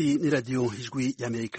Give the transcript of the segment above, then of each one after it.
Iyi ni radiyo ijwi y'Amerika.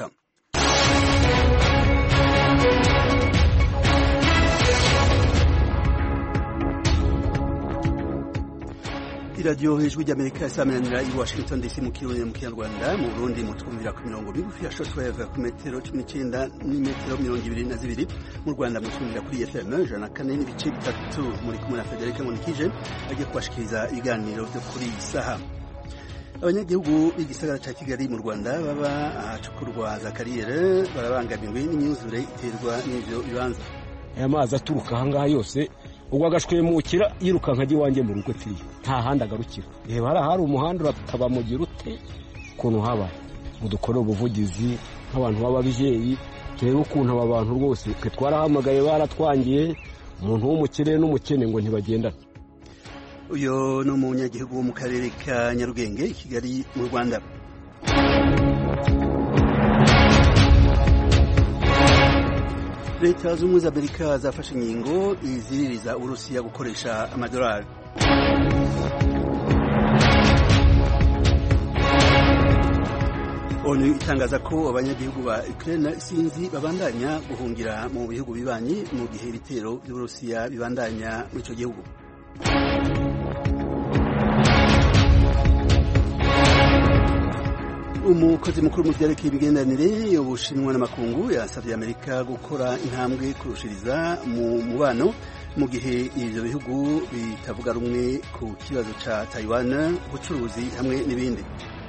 Iradiyo ijwi ry'Amerika isamanira i Washington DC mu Kirundi mu Kinyarwanda, mu Burundi mutwumvira ku mirongo migufi ya shortwave ku metero 19 n'imetero 22, mu Rwanda mutwumvira kuri FM 104.3. Muri kumwe na Federica Monikije agiye kubashikiriza ibiganiro byo kuri saha. Abanyagihugu b'igisagara ca Kigali mu Rwanda baba ahacukurwa za kariyere barabangamiwe n'imyuzure iterwa n'ivyo bibanza. Aya mazi aturuka ahangaha yose ubwo agashwemukira yiruka nkaje wanje mu rugo tiri nta handi agarukira. Reba hari umuhanda urataba mu girute kuntu haba mudukora ubuvugizi nk'abantu b'ababyeyi rero ukuntu aba bantu rwose twe twarahamagaye baratwangiye umuntu w'umukire n'umukene ngo ntibagendana. Uyo no munyagihugu wo mu karere ka Nyarugenge i Kigali mu Rwanda. Leta z'Ubumwe za Amerika zafashe ingingo iziririza Urusiya gukoresha amadolari. ONU itangaza ko abanyagihugu ba Ukraine sinzi babandanya guhungira mu bihugu bibanyi mu gihe ibitero by'Urusiya bibandanya mu ico gihugu. Umukozi mukuru mu vyerekeye imigenderanire y'Ubushinwa n'amakungu yasavye Amerika gukora intambwe kurushiriza mu mubano mu gihe ivyo bihugu bitavuga rumwe ku kibazo ca Taiwan, ubucuruzi hamwe n'ibindi.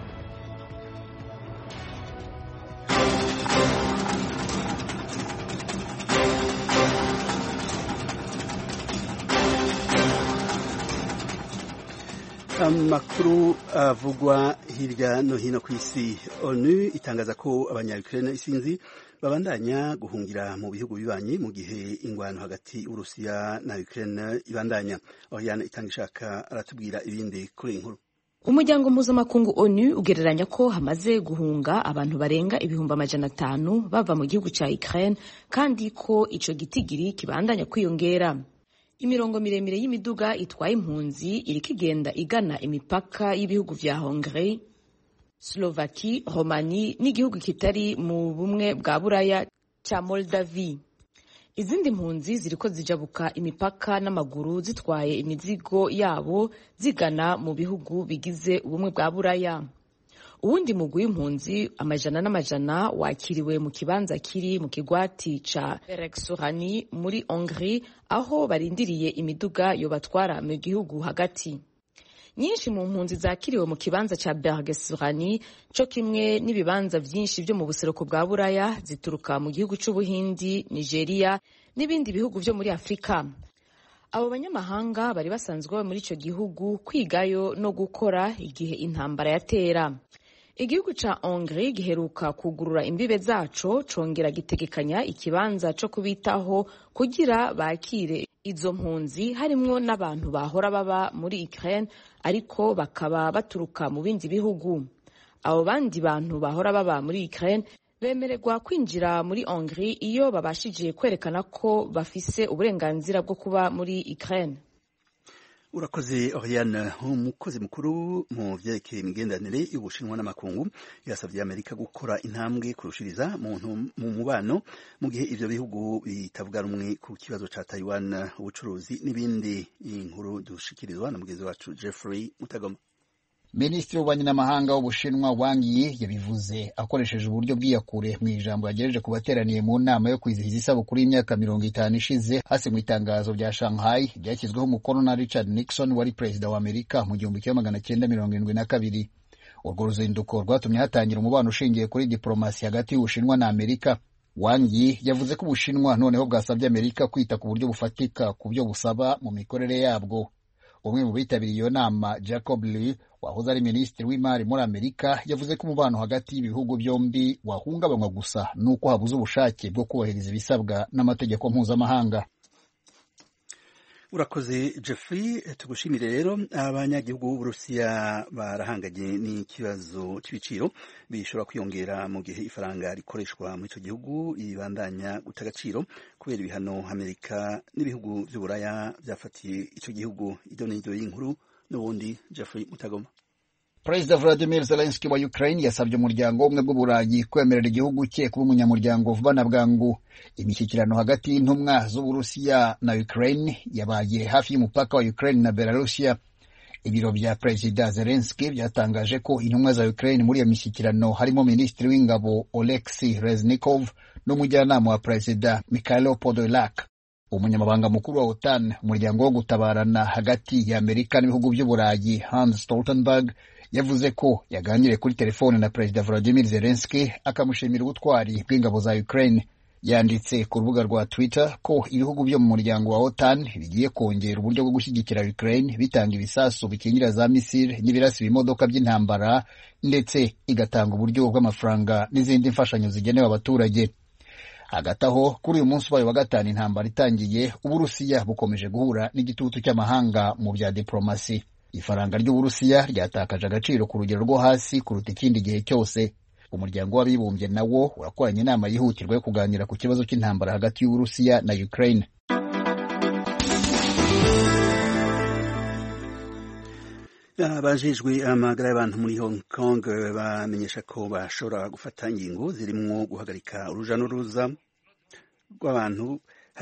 Amakuru avugwa hirya no hino ku isi. ONU itangaza ko abanya-Ukraine isinzi babandanya guhungira mu bihugu bibanyi mu gihe ingwano hagati y'Urusiya na Ukraine ibandanya. Oriane Itangishaka aratubwira ibindi kuri inkuru. Umuryango mpuzamakungu ONU ugereranya ko hamaze guhunga abantu barenga 500,000 bava mu gihugu ca Ukraine kandi ko ico gitigiri kibandanya kwiyongera. Imirongo miremire y'imiduga itwaye impunzi iriko igenda igana imipaka y'ibihugu vya Hongrie, Slovaki, Romani n'igihugu kitari mu bumwe bwa Buraya ca Moldavie. Izindi mpunzi ziriko zijabuka imipaka n'amaguru zitwaye imizigo yabo zigana mu bihugu bigize ubumwe bwa Buraya. Uwundi mugwi w'impunzi amajana n'amajana wakiriwe mu kibanza kiri mu kigwati ca Bereksorani muri Hongrie aho barindiriye imiduga yobatwara mu gihugu hagati. Nyinshi mu mpunzi zakiriwe mu kibanza ca Bereksorani co kimwe n'ibibanza vyinshi vyo mu buseruko bwa Buraya zituruka mu gihugu c'Ubuhindi, Nigeria n'ibindi bihugu vyo muri Afrika. Abo banyamahanga bari basanzwe muri ico gihugu kwigayo no gukora igihe intambara yatera. Igihugu ca Hongrie giheruka kugurura imbibe zaco congera gitegekanya ikibanza co kubitaho kugira bakire izo mpunzi harimwo n'abantu bahora baba muri Ukraine ariko bakaba baturuka mu bindi bihugu. Abo bandi bantu bahora baba muri Ukraine bemererwa kwinjira muri Hongrie iyo babashije kwerekana ko bafise uburenganzira bwo kuba muri Ukraine. Urakoze Oriane. Umukozi mukuru mu vyerekeye imigenderanire y'Ubushinwa n'amakungu yasavye Amerika gukora intambwe kurushiriza mu mubano mu gihe ivyo bihugu bitavuga rumwe ku kibazo ca Taiwan, ubucuruzi n'ibindi. Inkuru dushikirizwa na mugenzi wacu Jeffrey Mutagoma. Minisitiri w'ububanyi n'amahanga w'Ubushinwa Wang Yi yabivuze akoresheje uburyo bw'iyakure mu ijambo yagejeje ku bateraniye mu nama yo kwizihiza isabukuru y'imyaka 50 ishize hasi mu itangazo rya Shanghai ryashyizweho umukono na Richard Nixon wari perezida wa Amerika mu 1972. Urwo ruzinduko rwatumye hatangira umubano ushingiye kuri diplomasi hagati y'Ubushinwa na Amerika. Wang Yi yavuze ko Ubushinwa noneho bwasabye Amerika kwita ku buryo bufatika ku byo busaba mu mikorere yabwo. Umwe mu bitabiriye iyo nama, Jacob Lew, wahoze ari minisitiri w'imari muri Amerika, yavuze ko umubano hagati y'ibihugu byombi wahungabanywa gusa nuko habuze ubushake bwo kubahiriza ibisabwa n'amategeko mpuzamahanga. Urakoze Jeffrey, tugushimire rero. Abanyagihugu b'Uburusiya barahanganye n'ikibazo c'ibiciro bishobora kwiyongera mu gihe ifaranga rikoreshwa muri ico gihugu ibandanya guta agaciro kubera ibihano Amerika n'ibihugu vy'Uburaya vyafatiye ico gihugu. Idonido y'inkuru n'ubundi Jeffrey Mutagoma. Perezida Vladimir Zelensky wa Ukraine yasabye umuryango w'ubumwe bw'Uburayi kwemerera igihugu cye kuba umunyamuryango vuba na bwangu. Imishyikirano hagati y'intumwa z'Uburusiya na Ukraine yabaye hafi y'umupaka wa Ukraine na Belarusiya. Ibiro bya Perezida Zelensky byatangaje ko intumwa za Ukraine muri iyo mishyikirano harimo Minisitiri w'Ingabo Oleksiy Reznikov n'umujyanama wa Perezida Mikhailo Podolyak. Umunyamabanga mukuru wa OTAN, umuryango wo gutabarana hagati ya Amerika n'ibihugu by'Uburayi, Hans Stoltenberg, yavuze ko yaganiriye kuri telefone na Perezida Volodymyr Zelensky akamushimira ubutwari bw'ingabo za Ukraine. Yanditse ku rubuga rwa Twitter ko ibihugu byo mu muryango wa OTAN bigiye kongera uburyo bwo gushyigikira Ukraine bitanga ibisasu bikingira za misile n'ibirasi bimodoka by'intambara, ndetse igatanga uburyo bw'amafaranga n'izindi mfashanyo zigenewe abaturage. Hagati aho kuri uyu munsi wayo wa gatanu intambara itangiye, Uburusiya bukomeje guhura n'igitutu cy'amahanga mu bya diplomasi. Ifaranga ry'Uburusiya ryatakaje agaciro ku rugero rwo hasi kuruta ikindi gihe cyose. Umuryango w'Abibumbye nawo urakoranye inama yihutirwa yo kuganira ku kibazo cy'intambara hagati y'Uburusiya na Ukraine. Abajejwe amagara y'abantu muri Hong Kong bamenyesha ko bashobora gufata ingingo zirimo guhagarika uruja n'uruza rw'abantu.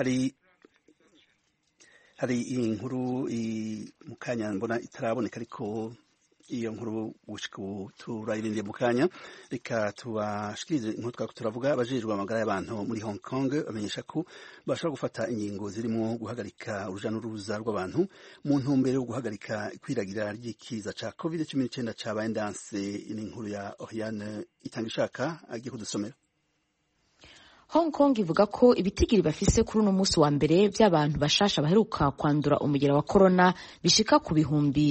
Hari inkuru mu kanya mbona itaraboneka, ariko iyo nkuru gushika ubu turayirindiye mu kanya. Reka tubashikirize inkuru twako turavuga. Abajejwe amagara y'abantu muri Hong Kong bamenyesha ko bashobora gufata ingingo zirimo guhagarika uruja n'uruza rw'abantu mu ntumbero yo guhagarika ikwiragira ry'ikiza ca COVID-19 cabaye ndanse. Inkuru ya Oriane Itangishaka agiye kudusomera. Hong Kong ivuga ko ibitigiri bafise kuri uno munsi wa mbere by'abantu bashasha baheruka kwandura umugera wa corona bishika ku bihumbi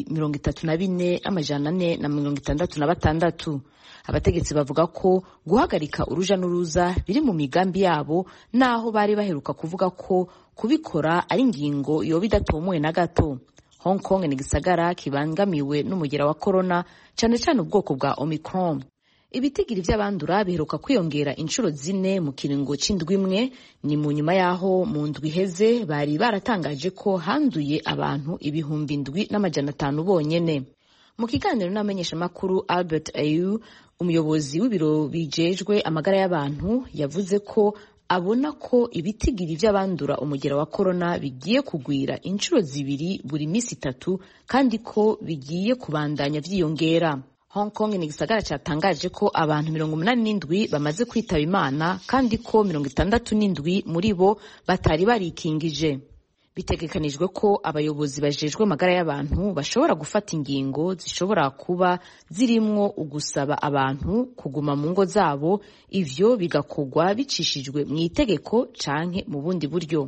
34,466. Abategetsi bavuga ko guhagarika uruja n'uruza biri mu migambi yabo, naho bari baheruka kuvuga ko kubikora ari ingingo yoba idatomoye na gato. Hong Kong ni gisagara kibangamiwe n'umugera wa corona, cyane cyane ubwoko bwa Omicron. Ibitigiri by'abandura biheruka kwiyongera inshuro 4 mu kiringo c'indwi imwe. Ni mu nyuma yaho mu ndwi heze bari baratangaje ko handuye abantu 7,500 bonyene. Mu kiganiro n'amenyesha makuru, Albert Ayu, umuyobozi w'ibiro bijejwe amagara y'abantu, yavuze ko abona ko ibitigiri by'abandura umugera wa corona bigiye kugwira inshuro 2 buri misi 3, kandi ko bigiye kubandanya vyiyongera. Hong Kong ni gisagara cyatangaje ko abantu 87 bamaze kwitaba Imana, kandi ko 67 muri bo batari barikingije. Bitegekanijwe ko abayobozi bajejwe amagara y'abantu bashobora gufata ingingo zishobora kuba zirimwo ugusaba abantu kuguma mu ngo zabo, ivyo bigakogwa bicishijwe mu itegeko canke mu bundi buryo.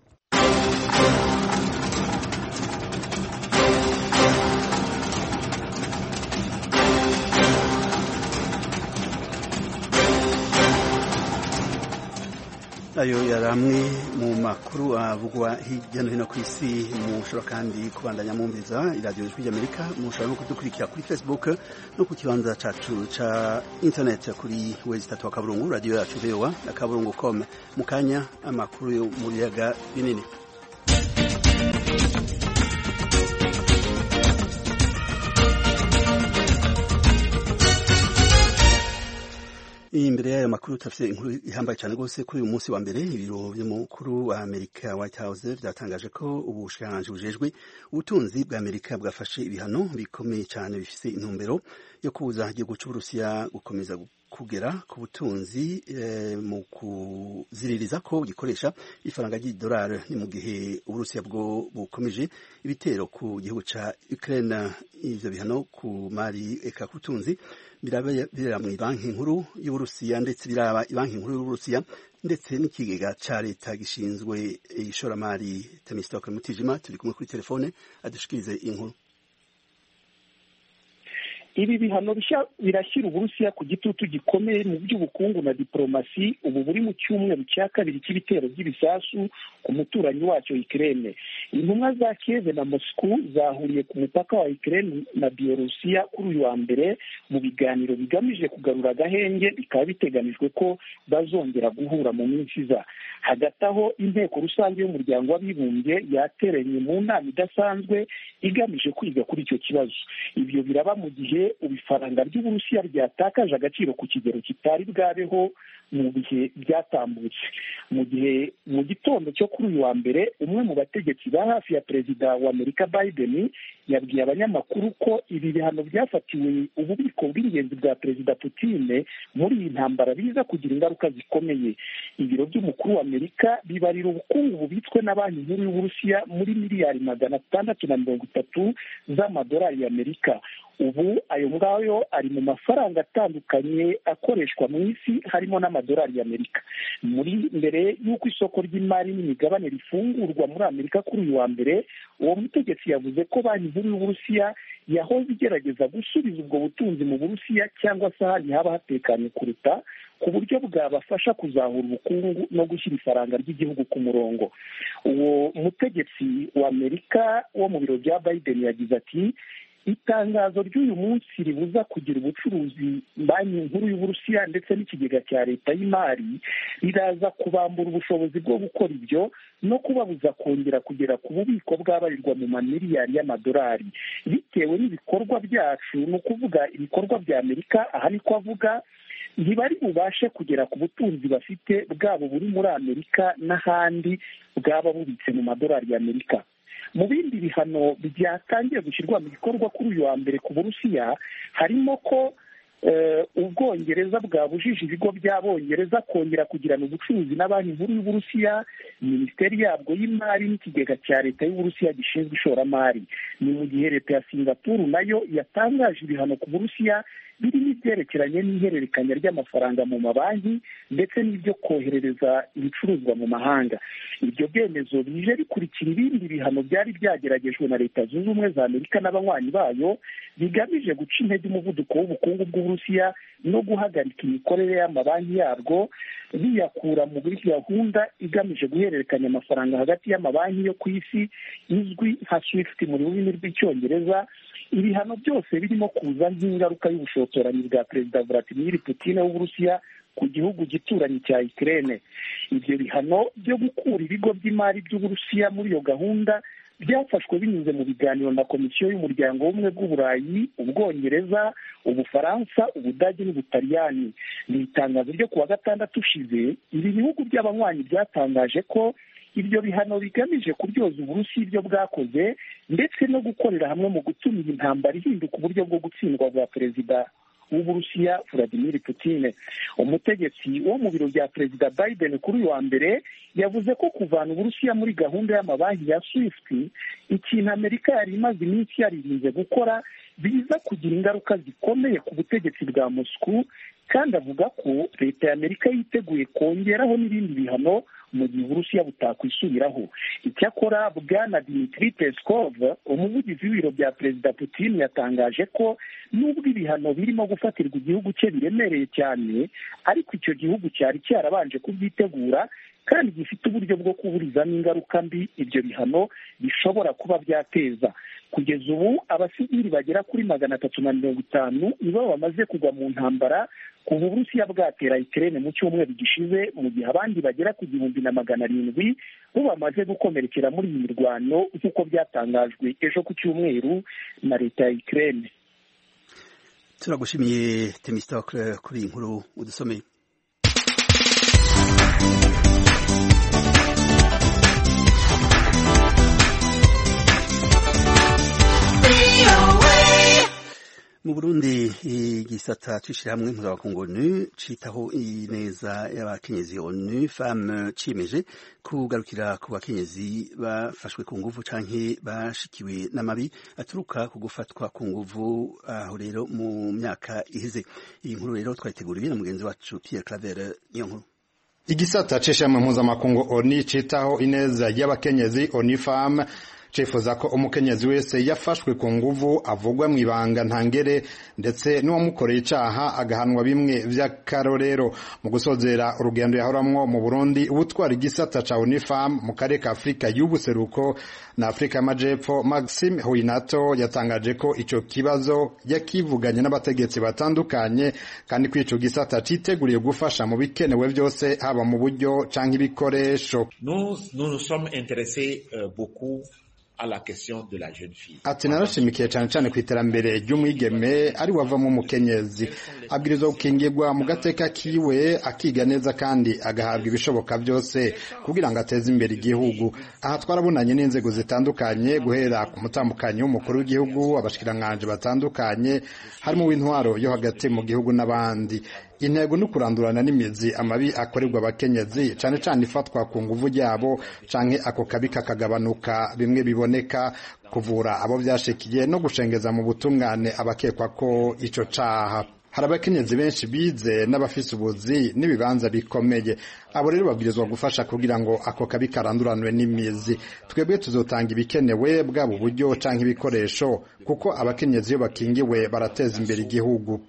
Ayo yaramwe mu makuru avugwa hirya no hino ku isi. Mushobora kandi kubandanya mumviza iradiyo Ijwi ry'Amerika. Mushobora no kudukurikira kuri Facebook no ku kibanza cacu ca internet kuri www.radio yacu VOA.com. Mu kanya amakuru yo mu biyaga binini. Imbere y'ayo makuru tafite inkuru ihambaye cyane rwose. Kuri uyu munsi wa mbere ibiro by'umukuru wa Amerika White House byatangaje ko ubushikiranganji bujejwe ubutunzi bwa Amerika bwafashe ibihano bikomeye cyane bifise intumbero yo kubuza igihugu cy'Uburusiya gukomeza kugera ku butunzi mu kuziririza ko gikoresha ifaranga ry'idolari. Ni mu gihe Uburusiya bwo bukomeje ibitero ku gihugu ca Ukraine. Ivyo bihano ku mari eka kutunzi biraba mu banki nkuru y'Uburusiya, ndetse biraba banki nkuru y'Uburusiya ndetse n'ikigega ca leta gishinzwe ishoramari. Temistoke Mutijima turi kumwe kuri telefone adushikirize inkuru. Ibi bihano birashyira Uburusiya ku gitutu gikomeye mu by'ubukungu na diplomasi, ubu buri mu cyumweru cya kabiri cy'ibitero by'ibisasu ku muturanyi wacyo Ukraine. Intumwa za Kiev na Moscow zahuriye ku mupaka wa Ukraine na Bielorusiya kuri uyu wa mbere mu biganiro bigamije kugarura agahenge. Bikaba biteganijwe ko bazongera guhura mu minsi iza. Hagati aho inteko rusange y'umuryango w'abibumbye yateranye mu nama idasanzwe igamije kwiga kuri icyo kibazo. Ibyo biraba mu gihe gihe ifaranga ry'Uburusiya ryatakaje agaciro ku kigero kitari bwabeho mu bihe byatambutse. Mu gihe mu gitondo cyo kuri uyu wa mbere umwe mu bategetsi ba hafi ya perezida wa Amerika Biden yabwiye abanyamakuru ko ibi bihano byafatiwe ububiko bw'ingenzi bwa perezida Putin muri iyi ntambara biza kugira ingaruka zikomeye. Ibiro by'umukuru wa Amerika bibarira ubukungu bubitswe na banki nkuru y'Uburusiya muri miliyari 630 z'amadolari y'Amerika. Ubu ayo ngayo ari mu mafaranga atandukanye akoreshwa mu isi harimo n'amadolari y'Amerika. Muri mbere y'uko isoko ry'imari n'imigabane rifungurwa muri Amerika kuri uyu wa mbere, uwo mutegetsi yavuze ko banki nkuru y'Uburusiya yahoze igerageza gusubiza ubwo butunzi mu Burusiya cyangwa se ahandi haba hatekanye kuruta, ku buryo bwabafasha kuzahura ubukungu no gushyira ifaranga ry'igihugu ku murongo. Uwo mutegetsi wa Amerika wo mu biro bya Biden yagize ati, itangazo ry'uyu munsi ribuza kugira ubucuruzi banki nkuru y'Uburusiya ndetse n'ikigega cya leta y'imari riraza kubambura ubushobozi bwo gukora ibyo no kubabuza kongera kugera ku bubiko bw'abarirwa mu mamiliyari y'amadolari bitewe n'ibikorwa byacu, ni ukuvuga ibikorwa bya Amerika. Aha niko avuga, ntibari bubashe kugera ku butunzi bafite bwabo buri muri Amerika n'ahandi bwaba bubitse mu madolari y'Amerika. Mu bindi bihano byatangiye gushyirwa mu bikorwa kuri uyu wa mbere ku Burusiya harimo ko Ubwongereza bwabujije ibigo by'Abongereza kongera kugirana ubucuruzi na banki nkuru y'Uburusiya, minisiteri yabwo y'imari n'ikigega cya leta y'Uburusiya gishinzwe ishoramari. Ni mu gihe leta ya Singapore nayo yatangaje ibihano ku Burusiya birimo ibyerekeranye n'ihererekanya ry'amafaranga mu mabanki ndetse n'ibyo koherereza ibicuruzwa mu mahanga. Ibyo byemezo bije bikurikira ibindi bihano byari byageragejwe na Leta Zunze Ubumwe za Amerika n'abanywanyi bayo bigamije guca intege umuvuduko w'ubukungu bw'Uburusiya no guhagarika imikorere y'amabanki yabwo, biyakura muri gahunda igamije guhererekanya amafaranga hagati y'amabanki yo ku isi izwi nka SWIFT mu rurimi rw'Icyongereza. Ibihano byose birimo kuza nk'ingaruka y'ubushotoranyi bwa perezida Vladimir Putin w'Uburusiya ku gihugu gituranyi cya Ukraine. Ibyo bihano byo gukura ibigo by'imari by'Uburusiya muri iyo gahunda byafashwe binyuze mu biganiro na Komisiyo y'Umuryango w'Ubumwe bw'Uburayi, Ubwongereza, Ubufaransa, Ubudage n'Ubutaliyani. Ni itangazo ryo kuwa gatandatu ushize, ibi bihugu by'abanywanyi byatangaje ko ibyo bihano bigamije kuryoza Uburusiya ibyo bwakoze ndetse no gukorera hamwe mu gutuma iyi ntambara ihinduka uburyo bwo gutsindwa bwa perezida w'Uburusiya Vladimir Putin. Umutegetsi wo mu biro bya perezida Biden kuri uyu wa mbere yavuze ko kuvana Uburusiya muri gahunda y'amabanki ya SWIFT, ikintu Amerika yari imaze iminsi yaririnze gukora, biza kugira ingaruka zikomeye ku butegetsi bwa Moscow, kandi avuga ko leta ya Amerika yiteguye kongeraho n'ibindi bihano mu gihe Uburusiya butakwisubiraho. Icyakora Bwana Dmitry Peskov, umuvugizi w'ibiro bya perezida Putin, yatangaje ko nubwo ibihano birimo gufatirwa igihugu cye biremereye cyane, ariko icyo gihugu cyari cyarabanje kubyitegura kandi gifite uburyo bwo kuburizamo ingaruka mbi ibyo bihano bishobora kuba byateza. Kugeza ubu abasivili bagera kuri 350 nibo bamaze kugwa mu ntambara kuva Uburusiya bwatera Ukraine mu cyumweru gishize, mu gihe abandi bagera ku 1,700 bo bamaze gukomerekera muri iyi mirwano nk'uko byatangajwe ejo ku cyumweru na leta ya Ukraine. Turagushimiye Temistocle kuri iyi nkuru udusomeye. Mu Burundi igisata c'ishirahamwe mpuzamakungu ONU citaho ineza y'abakenyezi ONU Femmes ciyemeje kugarukira ku bakenyezi bafashwe ku nguvu canke bashikiwe n'amabi aturuka ku gufatwa ku nguvu aho rero mu myaka iheze. Iyi nkuru rero twayiteguriwe na mugenzi wacu Pierre Claver niyo nkuru. Igisata c'ishirahamwe mpuzamakungu ONU citaho ineza y'abakenyezi ONU Femmes cifuza ko umukenyezi wese yafashwe ku nguvu avugwa mu ibanga ntangere ndetse n'uwamukoreye icaha agahanwa bimwe vy'akarorero. Mu gusozera urugendo yahoramwo mu Burundi, ubutwara igisata ca ONU Femmes mu karere ka Afrika y'ubuseruko na Afrika y'amajepfo, Maxime Huinato yatangaje ko ico kibazo yakivuganye n'abategetsi batandukanye kandi ko ico gisata citeguriye gufasha mu bikenewe vyose haba mu buryo canke ibikoresho. Nous nous sommes intéressés beaucoup ati narashimikiye cyane cyane ku iterambere ry'umwigeme ari wavamo umukenyezi abwirizwa gukingirwa mu gateka kiwe akiga neza kandi agahabwa ibishoboka byose kugira ngo ateze imbere igihugu. Aha twarabonanye n'inzego zitandukanye guhera ku mutambukanyi w'umukuru w'igihugu, abashikiranganje batandukanye harimo w'intwaro yo hagati mu gihugu n'abandi. Intego no kurandurana n'imizi amabi akorerwa abakenyezi cyane cyane ifatwa ku nguvu ryabo canke ako kabi kakagabanuka bimwe biboneka, kuvura abo byashikiye no gushengeza mu butungane abakekwa ko ico caha. Hari abakenyezi benshi bize n'abafise ubuzi n'ibibanza bikomeye, abo rero babwirizwa gufasha kugira ngo ako kabi karanduranwe n'imizi. Twebwe tuzotanga ibikenewe bwabo buryo canke ibikoresho kuko abakenyezi iyo bakingiwe barateza imbere igihugu.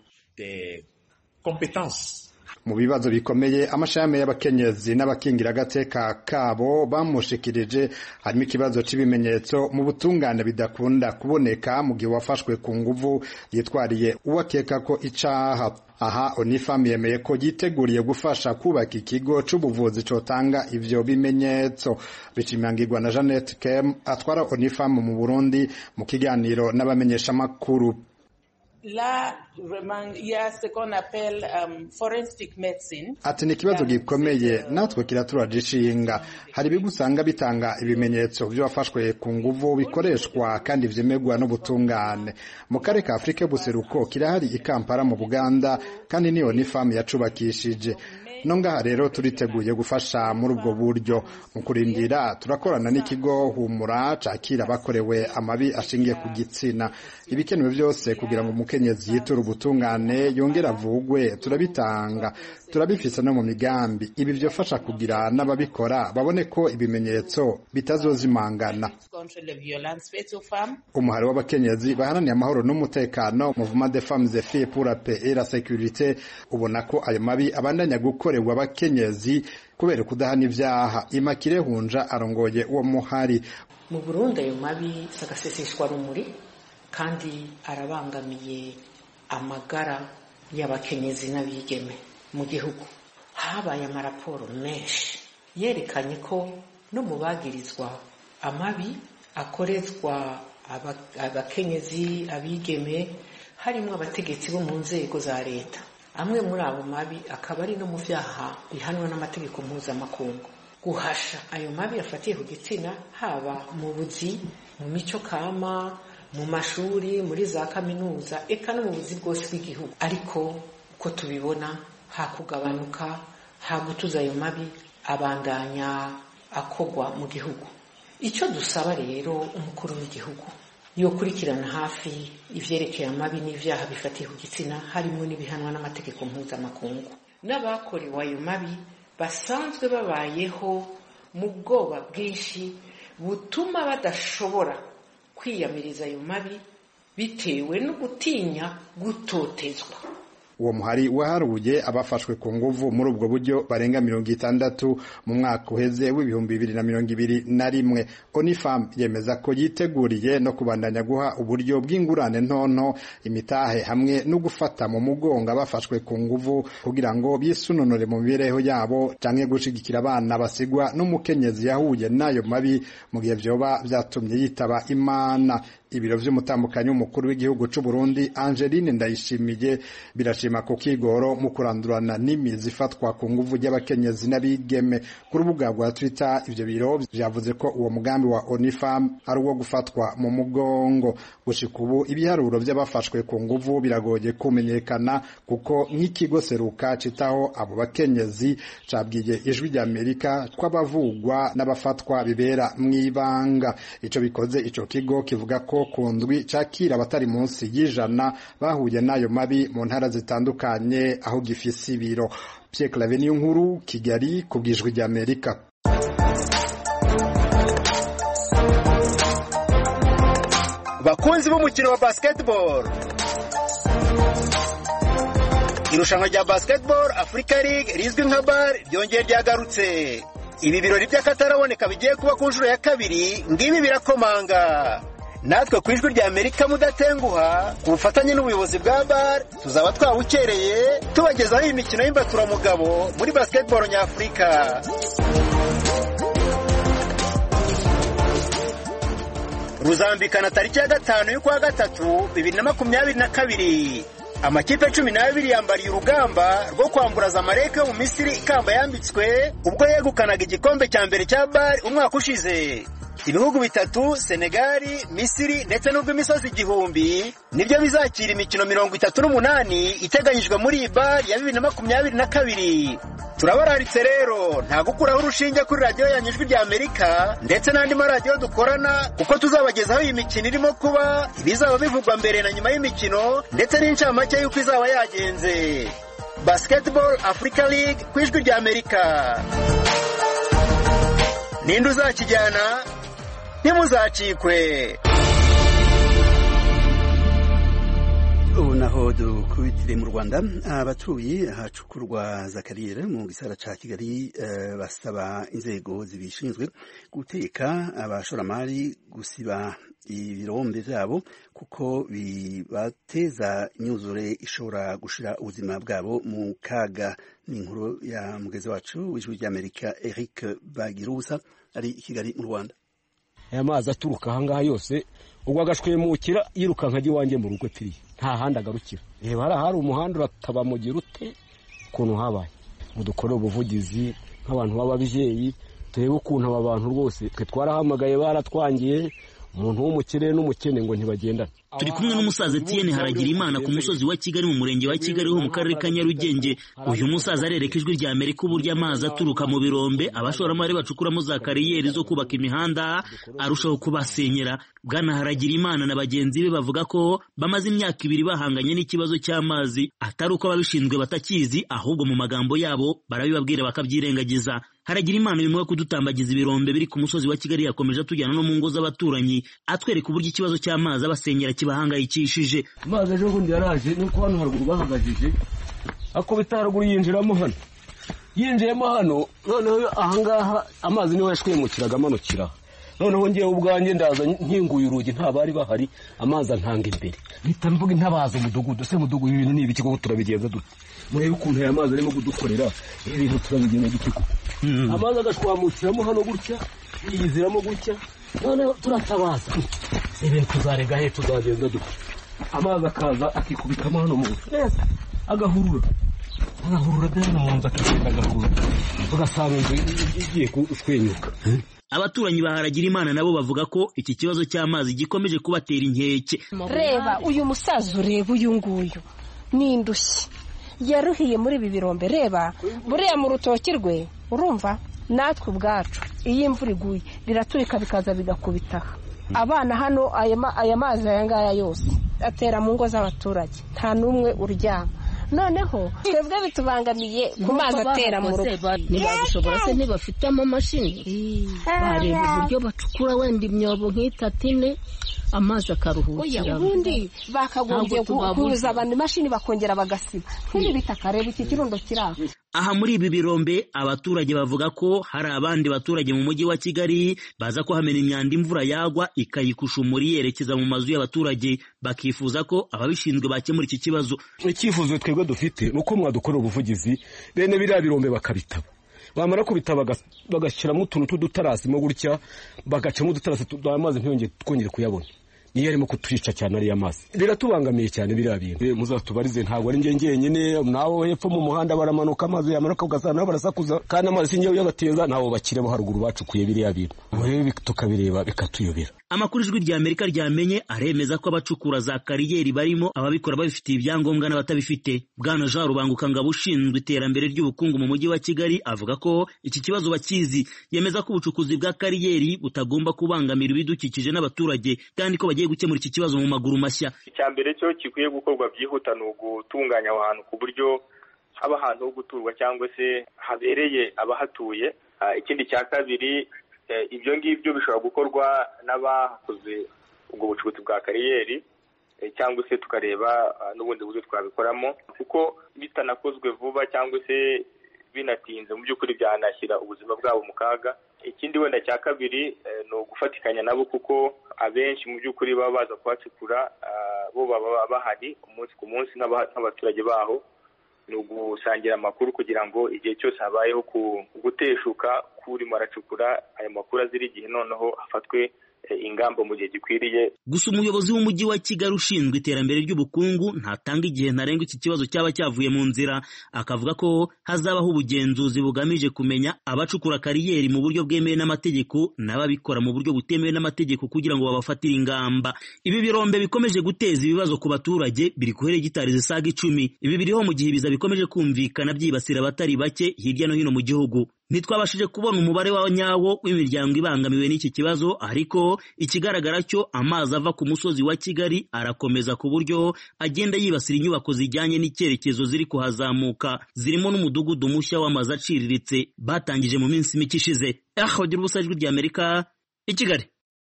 Mu bibazo bikomeye amashami y'abakenyezi n'abakingira agateka kabo bamushikirije harimo ikibazo cy'ibimenyetso mu butungane bidakunda kuboneka mu gihe wafashwe ku nguvu yitwariye uwakeka ko icaha. Aha Onifam yemeye ko yiteguriye gufasha kubaka ikigo c'ubuvuzi cotanga ivyo bimenyetso. Bicimangirwa na Jeannette Kem atwara Onifam mu Burundi mu kiganiro n'abamenyesha makuru. Là, vraiment, il y a ce qu'on appelle forensic medicine. Ati ni kibazo gikomeye natwe kiraturagishinga. Hari bigusanga bitanga ibimenyetso by'abafashwe ku nguvu bikoreshwa kandi vyemerwa n'ubutungane. Mu karere ka Afrika y'Ubuseruko kirahari i Kampala mu Buganda kandi niyo Onifam yacubakishije. Nongaha rero turiteguye gufasha muri ubwo buryo. Mu kurindira turakorana n'ikigo Humura cakira bakorewe amabi ashingiye ku gitsina. Ibikenewe byose kugira ngo umukenyezi yitura ubutungane yongera avugwe turabitanga. Turabifisa no mu migambi. Ibi byofasha kugira n'ababikora babone ko ibimenyetso bitazozimangana. Umuhari w'abakenyezi baharaniye amahoro n'umutekano Mouvement des femmes et filles pour la paix et la sécurité ubona ko ayo mabi abandanya gukorerwa abakenyezi kubera kudahana ivyaha. Imakire Hunja arongoye uwo muhari. Mu Burundi ayo mabi sagaseseshwa rumuri kandi arabangamiye amagara y'abakenyezi n'abigeme mu gihugu. Habaye amaraporo menshi yerekanye ko no mu bagirizwa amabi akorezwa abakenyezi abigeme harimo abategetsi bo mu nzego za leta. Amwe muri abo mabi akaba ari no mu vyaha bihanwa n'amategeko mpuzamakungu. Guhasha ayo mabi afatiye ku gitsina haba mu buzi, mu mico kama, mu mashuri, muri za kaminuza, eka no mu buzi bwose bw'igihugu. Ariko uko tubibona hakugabanuka, hagutuza ayo mabi abandanya akogwa mu gihugu. Icyo dusaba rero umukuru w'igihugu yokurikirana hafi ivyerekeye amabi n'ivyaha bifatiye ku gitsina harimo n'ibihanwa n'amategeko mpuzamakungu. N'abakorewe ayo mabi basanzwe babayeho mu bwoba bwinshi butuma badashobora kwiyamiriza ayo mabi bitewe no gutinya gutotezwa. Uwo muhari waharuye abafashwe ku nguvu muri ubwo buryo barenga 60 mu mwaka uheze w'ibihumbi 2021. Onifam yemeza ko yiteguriye no kubandanya guha uburyo bw'ingurane ntonto, imitahe hamwe no gufata mu mugongo abafashwe ku nguvu kugira ngo bisunonore mu mibereho yabo canke gushigikira abana basigwa n'umukenyezi yahuye nayo mabi mu gihe vyoba vyatumye yitaba Imana. Ibiro vy'umutambukanyi w'umukuru w'igihugu c'u Burundi Angeline Ndayishimiye birashima ko kigoro mu kurandurana n'imizi ifatwa ku nguvu y'abakenyezi n'abigeme. Ku rubuga rwa Twitter ivyo biro vyavuze ko uwo mugambi wa Onifam ari uwo gufatwa mu mugongo. Gushika ubu ibiharuro vy'abafashwe ku nguvu biragoye kumenyekana kuko nk'ikigo Seruka citaho abo bakenyezi cabwiye Ijwi ry'Amerika kw'abavugwa n'abafatwa bibera mw'ibanga. Ico bikoze ico kigo kivuga ko kundwi cakira abatari munsi y'ijana bahuye nayo mabi mu ntara zitandukanye aho gifise ibiro. Pierre Claver Nkuru, Kigali, ku bw'Ijwi ry'Amerika. Bakunzi b'umukino wa basketball, irushanwa rya Basketball Africa League rizwi nka BAL ryongeye ryagarutse. Ibi birori by'akataraboneka bigiye kuba ku nshuro ya kabiri, ngibi birakomanga. Natwe ku Ijwi ry'Amerika mudatenguha ku bufatanye n'ubuyobozi bwa BAL tuzaba twabukereye tubagezaho imikino y'imbaturaramugabo muri basketball nyafurika. ruzambikana tariki ya 5 y'ukwa gatatu 2022. Amakipe 12 yambariye urugamba rwo kwambura Zamalek yo mu Misiri ikamba yambitswe ubwo yegukanaga igikombe cya mbere cya BAR umwaka ushize. Ibihugu bitatu, Senegal, Misiri ndetse n'ubw'imisozi igihumbi nibyo bizakira imikino 38 iteganyijwe muri BAR ya 2022. Turabararitse rero nta gukuraho urushinge kuri radio ya Ijwi rya Amerika ndetse n'andi maradiyo dukorana kuko tuzabagezaho iyi mikino irimo kuba, ibizaba bivugwa mbere na nyuma y'imikino ndetse n'incamake y'uko izaba yagenze. Basketball Africa League ku Ijwi rya Amerika. Ninde uzakijyana? Ntimuzacikwe. ubu naho dukubitire mu Rwanda, abatuye ahacukurwa za kariyeri mu gisagara ca Kigali basaba inzego zibishinzwe guteka abashoramari gusiba ibirombe vyabo kuko bibateza imyuzure ishobora gushira ubuzima bwabo mu kaga. Ni inkuru ya mugezi wacu w'Ijwi ry'Amerika Eric Bagirusa ari i Kigali mu Rwanda. Aya mazi aturuka ahangaha yose ubwo agashwemukira yiruka nkajya iwanjye mu rugo tiri nta handi agarukira. Reba hari umuhanda urataba mu girute ukuntu habaye. Mudukorera ubuvugizi nk'abantu b'ababyeyi turebe ukuntu aba bantu rwose twe twarahamagaye baratwangiye umuntu w'umukire n'umukene ngo ntibagendana. Turi kumwe n'umusaza Etienne Haragirimana ku musozi wa Kigali mu murenge wa Kigali ho mu karere ka Nyarugenge. Uyu musaza arereka Ijwi rya Amerika uburyo amazi aturuka mu birombe abashoramari bacukuramo za kariyeri zo kubaka imihanda arushaho kubasenyera. Bwana Haragirimana na bagenzi be bavuga ko bamaze imyaka 2 bahanganye n'ikibazo cy'amazi, atari uko ababishinzwe batakizi ahubwo mu magambo yabo barabibabwira bakabyirengagiza. Haragirimana uyu mwe kudutambagiza ibirombe biri ku musozi wa Kigali yakomeje tujyana no mu ngo z'abaturanyi atwereka uburyo ikibazo cy'amazi abasenyera kibahangayikishije. Amazi ejo bundi yaraje nuko hano haruguru bahagajije akubita haruguru yinjiramo hano yinjiyemo hano, noneho ahangaha amazi niho yashwemukiraga amanukira. Noneho ngiye ubwanjye ndaza nkinguye urugi nta bari bahari, amazi antanga imbere mpita mvuga intabaza umudugudu. Se mudugudu ibintu ni ibiki ko turabigenza dute? Murebe ukuntu aya mazi arimo kudukorera ibintu turabigenza gute ko amazi agashwamukiramo hano gutya yiziramo gutya. Noneho turatabaza ibintu tuzarega he tuzagenza dute? Amazi akaza akikubitamo hano mu neza agahurura dana mu nzu akigenda agahurura ugasanga inzu igiye kushwenyuka. Abaturanyi ba Haragirimana nabo bavuga ko iki kibazo cy'amazi gikomeje kubatera inkeke. Reba uyu musaza, ureba uyu nguyu ni indushyi yaruhiye muri ibi birombe. Reba buriya mu rutoki rwe, urumva natwe ubwacu iyi imvura iguye biraturika bikaza bigakubitaha abana hano. Aya mazi aya ngaya yose atera mu ngo z'abaturage, nta n'umwe uryama. Noneho twebwe bitubangamiye ku mazi atera mu rugo. Ntibabishobora se ntibafite amamashini bareba uburyo bacukura wenda imyobo nk'itatine amazi akaruhukira. Ubundi bakagombye kuza abantu imashini bakongera bagasiba nk'ibi bitaka. Reba iki kirundo kiraho. Aha muri ibi birombe abaturage bavuga ko hari abandi baturage mu mujyi wa Kigali baza ko hamena imyanda imvura yagwa ikayikusha umuri yerekeza mu mazu y'abaturage, bakifuza ko ababishinzwe bakemura iki kibazo. Icyifuzo twebwe dufite nuko mwadukorera ubuvugizi bene biriya birombe bakabitaba, bamara kubitaba bagashyiramo utuntu tw'udutarasi mo gutya bagacamo udutarasi amazi ntiyongere twongere kuyabona. Niyo arimo kutwica cyane ariya mazi, biratubangamiye cyane biriya bintu. Muzatubarize ntabwo ari njye ngenyine, nawo hepfo mu muhanda baramanuka amazi yamanuka ugasanga nabo barasakuza kandi amazi sinjye uyabateza, nabo bakiremo haruguru bacukuye biriya bintu. Murebe tukabireba bikatuyobera. Amakuru Ijwi rya Amerika ryamenye aremeza ko abacukura za kariyeri barimo ababikora babifitiye ibyangombwa n'abatabifite. Bwana Jean Rubanguka Ngabo ushinzwe iterambere ry'ubukungu mu mujyi wa Kigali avuga ko iki kibazo bakizi, yemeza ko ubucukuzi bwa kariyeri butagomba kubangamira ibidukikije n'abaturage kandi ko bagiye gukemura iki kibazo mu maguru mashya. Icyambere cyo kikwiye gukorwa byihuta no gutunganya ahantu ku buryo haba ahantu ho guturwa cyangwa se habereye abahatuye. Ikindi cya kabiri, ibyo ngibyo bishobora gukorwa n'abakoze ubwo bucukuzi bwa kariyeri cyangwa se tukareba n'ubundi buryo twabikoramo, kuko bitanakozwe vuba cyangwa se binatinze mu by'ukuri byanashyira ubuzima bwabo mu kaga. Ikindi wenda cya kabiri ni ugufatikanya nabo, kuko abenshi mu by'ukuri baba baza kuhacukura bo baba bahari umunsi ku munsi nk'abaturage baho. Ni ugusangira amakuru kugira ngo igihe cyose habayeho guteshuka k'urimo aracukura ayo makuru azira igihe, noneho hafatwe ingamba mu gihe gikwiriye. Gusa umuyobozi w'umujyi wa Kigali ushinzwe iterambere ry'ubukungu ntatanga igihe ntarengwa iki kibazo cyaba cyavuye mu nzira, akavuga ko hazabaho ubugenzuzi bugamije kumenya abacukura kariyeri mu buryo bwemewe n'amategeko n'ababikora mu buryo butemewe n'amategeko kugira ngo babafatire ingamba. Ibi birombe bikomeje guteza ibibazo ku baturage, biri ku hegitari zisaga 10. Ibi biriho mu gihe ibiza bikomeje kumvikana byibasira abatari bake hirya no hino mu gihugu. Ntitwabashije kubona umubare wa nyawo w'imiryango ibangamiwe n'iki kibazo, ariko ikigaragara cyo amazi ava ku musozi wa Kigali arakomeza ku buryo agenda yibasira inyubako zijyanye n'icyerekezo ziri kuhazamuka, zirimo n'umudugudu mushya w'amazi aciriritse batangije mu minsi mike ishize. Ahagira ubusajwi ry'Amerika i Kigali.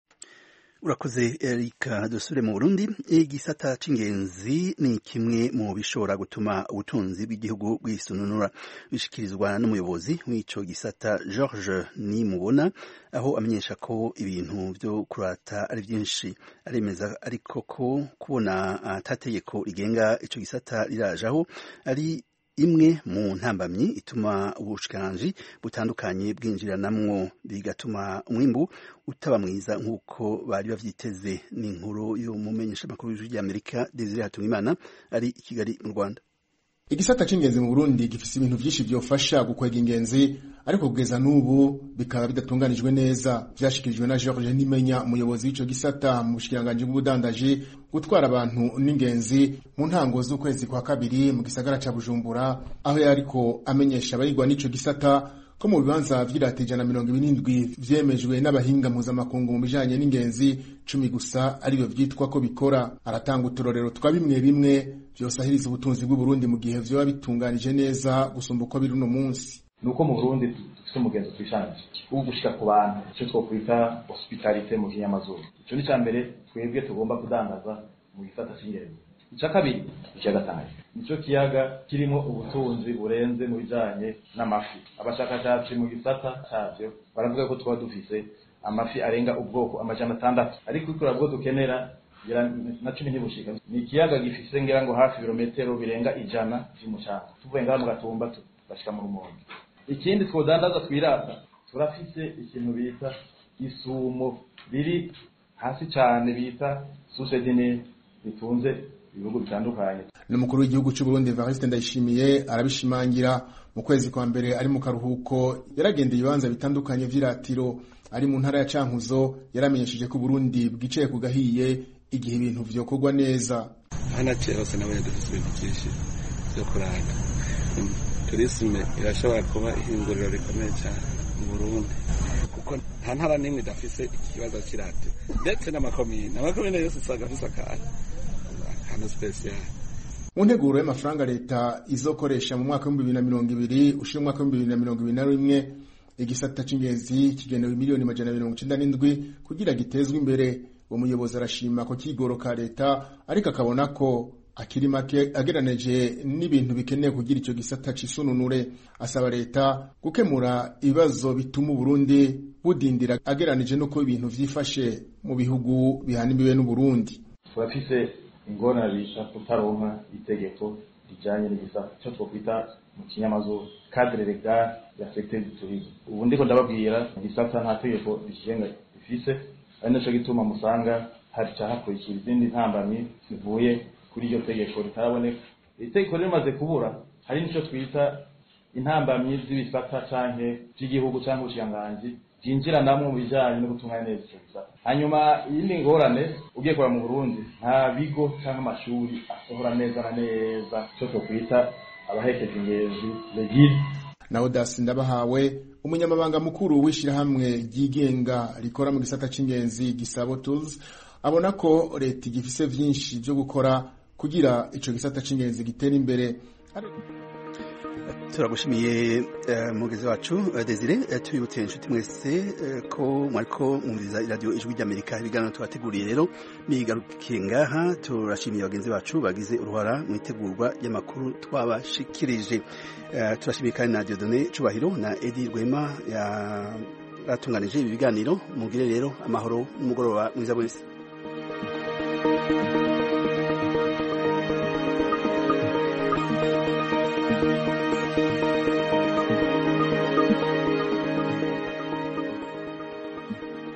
Urakoze Erika. Dusubire mu Burundi. Igisata c'ingenzi ni kimwe mu bishobora gutuma ubutunzi bw'igihugu bwisununura, bishikirizwa n'umuyobozi w'ico gisata George Nimubona, aho amenyesha ko ibintu byo kurata ari byinshi. Aremeza ariko ko kubona atategeko rigenga ico gisata rirajaho ari imwe mu ntambamyi ituma ubushikiranganji butandukanye bwinjiranamwo, bigatuma umwimbu utaba mwiza nk'uko bari bavyiteze. Ni inkuru y'umumenyeshamakuru w'ijwi ry'Amerika Desire Hatungimana ari i Kigali mu Rwanda. Igisata c'ingenzi mu Burundi gifise ibintu vyinshi vyofasha gukwega ingenzi, ariko kugeza n'ubu bikaba bidatunganijwe neza. Vyashikirijwe na George Nimenya, umuyobozi w'ico gisata mu bushikiranganji bw'ubudandaji, gutwara abantu n'ingenzi mu ntango z'ukwezi kwa kabiri mu gisagara ca Bujumbura, aho yariko amenyesha abayigwa n'ico gisata ko mu bibanza vy'irate 127 vyemejwe n'abahinga mpuzamakungu mu bijanye n'ingenzi 10 gusa ariyo vyitwa ko bikora. Aratanga uturorero twa bimwe bimwe vyosahiriza ubutunzi bw'u Burundi mu gihe vyoba bitunganije neza gusumba uko biri uno munsi. Nuko mu Burundi dufite umugenzo twishanje ubu gushika ku bantu cyo twokwita hospitalite mu kinyamazuru. Ico ni cyambere twebwe tugomba kudandaza mu gisata cy'ingenzi. Ica kabiri ikiyaga Tanganyika, nico kiyaga kirimo ubutunzi burenze mu bijanye n'amafi. Abashakashatsi mu gisata cyavyo baravuga ko twa dufise amafi arenga ubwoko 600, ariko ikora bwo dukenera na 10 ntibushika. Ni ikiyaga gifise ngira ngo hafi ibirometero birenga 100 vy'umucanga, tuvuye ngaha mu Gatumba bashika mu Rumonge. Ikindi twodandaza twirata, turafise ikintu bita isumo riri hasi cyane bita susedine bitunze ibihugu bitandukanye. N'umukuru w'igihugu cy'u Burundi Evariste Ndayishimiye arabishimangira. Mu kwezi kwa mbere ari mu karuhuko yaragendeye ibibanza bitandukanye vy'iratiro. Ari mu ntara ya Cankuzo yaramenyesheje ko Burundi bwicaye ku gahiye igihe ibintu vyokorwa neza. Hana cyose nabonye dufise ibintu byinshi byo kuranga. Turisme irashobora kuba ihinguriro rikomeye cyane mu Burundi, kuko nta ntara n'imwe idafise ikibazo cy'irate, ndetse n'amakomine yose usanga afise akantu special. Mu nteguro y'amafaranga leta izokoresha mu mwaka wa 2020 ushira mwaka wa 2021, igisata c'ingenzi kigenewe miliyoni 197 kugira gitezwe imbere. Umuyobozi arashima ko kigoroka leta, ariko akabona ko akiri make ageranije n'ibintu bikeneye kugira ico gisata cisununure. Asaba leta gukemura ibibazo bituma Burundi budindira ageranije no ko ibintu vyifashe mu bihugu bihanimiwe n'u Burundi. Turafise ingorane bisha kutaronka itegeko rijanye n'igisata cyo twokwita mu kinyamazuru cadre legal ya secteur du tourisme. Ubu ndiko ndababwira igisata nta tegeko rishinga ifise, ari naco gituma musanga hari cyahakurikira izindi ntambamye zivuye kuri iryo tegeko ritaraboneka. Itegeko rimaze kubura, hari nico twita intambamye z'ibisata canke by'igihugu canke ubushikiranganji byinjira namwe mu bijanye no gutunganya neza ico gisata. Hanyuma iyindi ngorane ugiye kora mu Burundi, nta bigo canke amashuri asohora neza na neza cyo twokwita abahekeje ingenzi legis. Na Odas Ndabahawe, umunyamabanga mukuru w'ishirahamwe ryigenga rikora mu gisata c'ingenzi Gisabo Tools, abona ko leta igifise vyinshi byo gukora kugira ico gisata c'ingenzi gitera imbere. Turagushimiye mugezi wacu Desire. Tuyibutse inshuti mwese ko mwariko mwumviriza radio Ijwi ry'Amerika. Ibiganiro tubateguriye rero bigarukiye ngaha. Turashimiye bagenzi bacu bagize uruhara mu itegurwa y'amakuru twabashikirije. Turashimiye kandi na Dieudonné Cubahiro na Edi Rwema yatunganije ibi biganiro. Mugire rero amahoro n'umugoroba mwiza wese.